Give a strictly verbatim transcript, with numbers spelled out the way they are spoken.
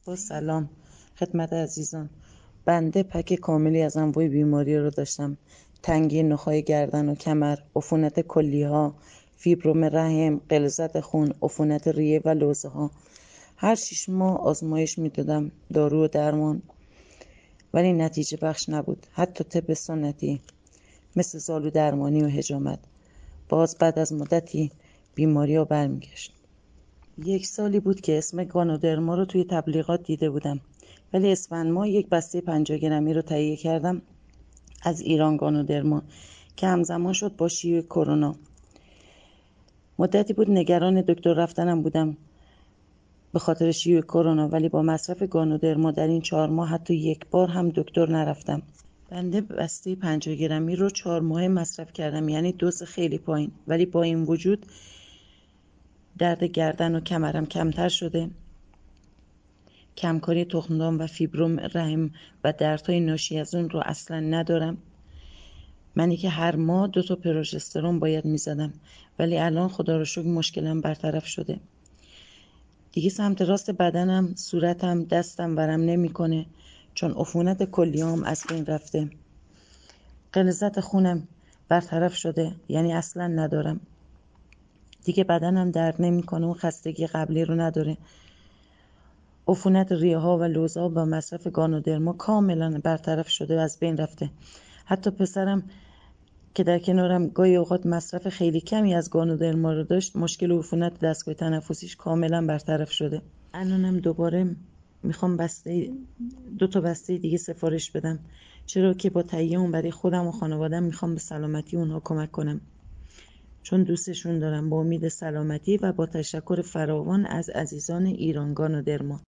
با سلام خدمت عزیزان. بنده پک کاملی از انواع بیماری رو داشتم: تنگی نخاع گردن و کمر، عفونت کلیه ها، فیبروم رحم، غلظت خون، عفونت ریه و لوزه ها. هر شش ماه آزمایش میدادم، دارو و درمان، ولی نتیجه بخش نبود. حتی طب سنتی مثل زالو درمانی و حجامت. باز بعد از مدتی بیماری ها برمیگشت. یک سالی بود که اسم گانودرما رو توی تبلیغات دیده بودم، ولی اسفند ماه یک بسته پنجاه گرمی رو تهیه کردم از ایران گانودرما که همزمان شد با شیوع کرونا. مدتی بود نگران دکتر رفتنم بودم به خاطر شیوع کرونا، ولی با مصرف گانودرما در این چهار ماه حتی یک بار هم دکتر نرفتم. بنده بسته پنجاه گرمی رو چهار ماه مصرف کردم، یعنی دوز خیلی پایین، ولی با این وجود درد گردن و کمرم کمتر شده، کمکاری تخمدان و فیبروم رحم و دردهای ناشی از اون رو اصلا ندارم. منی که هر ماه دو تا پروژسترون باید میزدم، ولی الان خدا رو شکر مشکلم برطرف شده. دیگه سمت راست بدنم، صورتم، دستم ورم نمیکنه، چون عفونت کلیه‌ام از بین رفته. غلظت خونم برطرف شده، یعنی اصلا ندارم. دیگه بدنم درد نمیکنه و خستگی قبلی رو نداره. عفونت ریه ها و لوزه ها با مصرف گانودرما کاملا برطرف شده و از بین رفته. حتی پسرم که در کنارم گاهی اوقات مصرف خیلی کمی از گانودرما رو داشت، مشکل عفونت دستگاه تنفسیش کاملا برطرف شده. الانم دوباره میخوام بسته دو تا بسته دیگه سفارش بدم، چرا که با تهیه اون برای خودم و خانوادم میخوام به سلامتی اونها کمک کنم، چون دوستشون دارم. با امید سلامتی و با تشکر فراوان از عزیزان ایران گانودرما.